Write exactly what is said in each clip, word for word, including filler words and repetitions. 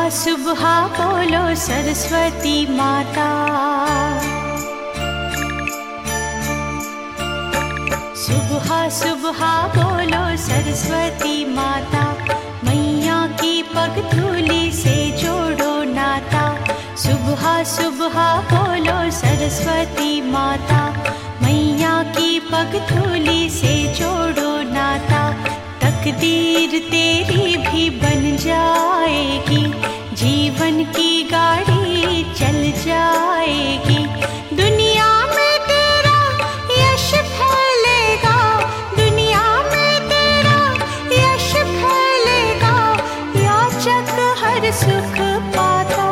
सुबह बोलो सरस्वती माता। सुबह सुबह बोलो सरस्वती माता, मैया की पग धूली से जोड़ो नाता। सुबह सुबह बोलो सरस्वती माता, मैया की पग धूली से जोड़ो नाता। तकदीर तेरी भी बन जाएगी, जीवन की गाड़ी चल जाएगी। दुनिया में तेरा यश फैलेगा, दुनिया में तेरा यश फैलेगा, याचक हर सुख पाता।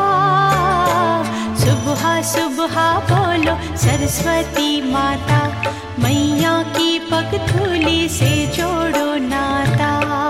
सुबह सुबह बोलो सरस्वती माता, मैया की पग धूली से जोड़ो नाता।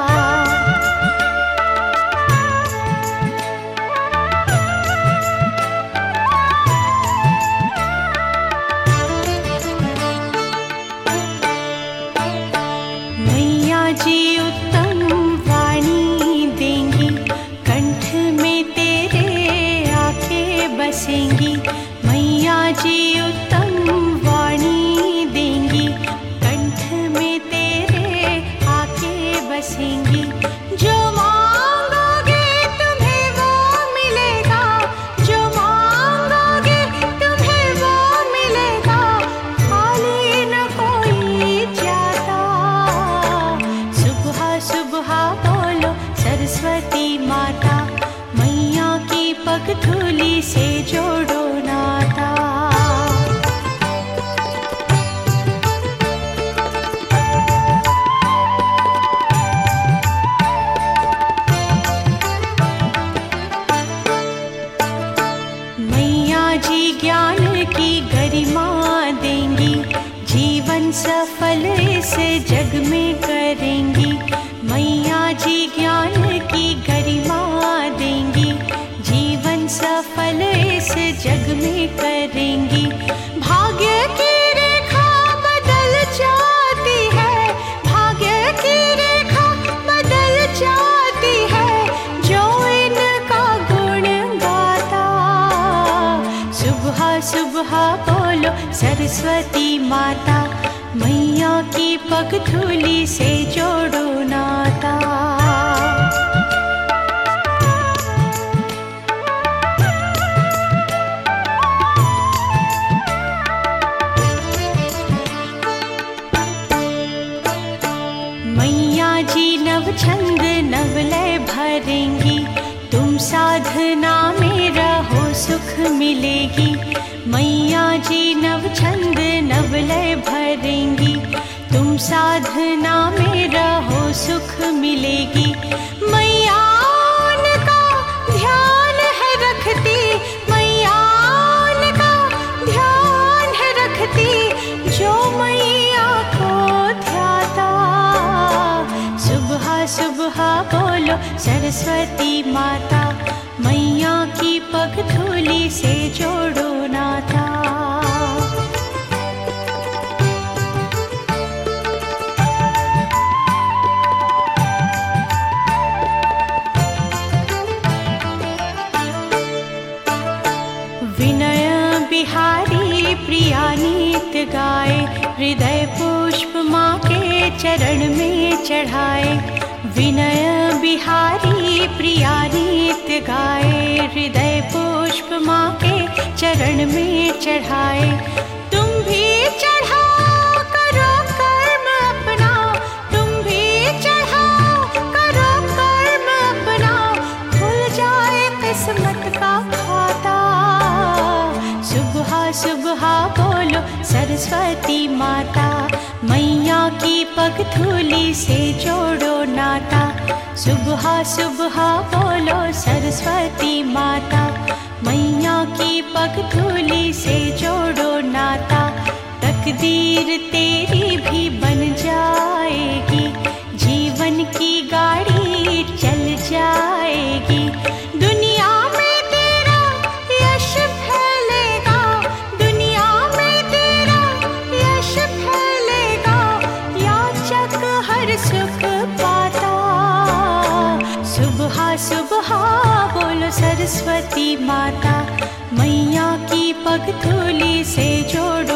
मैया जी उत्तम वाणी देंगी, कंठ में तेरे आके बसेंगी। मैया जी उत्तम वाणी देंगी, कंठ में तेरे आके बसेंगी। जो मांगोगे तुम्हें वो मिलेगा, जो मांगोगे तुम्हें वो मिलेगा, खाली न कोई जाता। सुबह सुबह बोलो सरस्वती माता, मैया की पग धूली से जोड़ो नाता। मैया जी ज्ञान की गरिमा देंगी, जीवन सफल इस जग में करेंगी। मैया जी ज्ञान की गरिमा देंगी, जीवन सफल इस जग में करेंगी। भाग्य की रेखा बदल जाती है, भाग्य की रेखा बदल जाती है, जो इनका गुण गाता। सुबह सुबह बोलो सरस्वती माता, मैया की पग धूली से जोड़ो नाता। मैया जी नव छंद नवलय भरेंगी, तुम साधना में रहो सुख मिलेगी। मैया जी नव छंद नवलय भरेंगी, तुम साधना में रहो सुख मिलेगी। मैया उनका ध्यान है रखती, मैया उनका ध्यान है रखती, जो मैया को ध्याता। सुबह सुबह बोलो सरस्वती माता, मैया की पग धूली से जोड़ो नाता। विनय बिहारी प्रिया नीत गाए, हृदय पुष्प माँ के चरण में चढ़ाए। विनय बिहारी प्रिया नीत गाए, हृदय पुष्प माँ के चरण में चढ़ाए। तुम भी चढ़ाओ करो कर्म अपना, तुम भी चढ़ाओ करो कर्म अपना, खुल जाए किस्मत का खाता। सुबह सुबह बोलो सरस्वती माता, मैया की पग धूली से जोड़ो नाता। सुबह सुबह बोलो सरस्वती माता, मैया की पग धूली से जोड़ो नाता। तकदीर तेरी भी बन जाएगी, जीवन की गाड़ी चल जाएगी। दुनिया में तेरा यश फैलेगा, दुनिया में तेरा यश फैलेगा, याचक हर सुख पाता। सुबह सुबह बोलो सरस्वती माता, मैया की पगधूली से जोड़ो।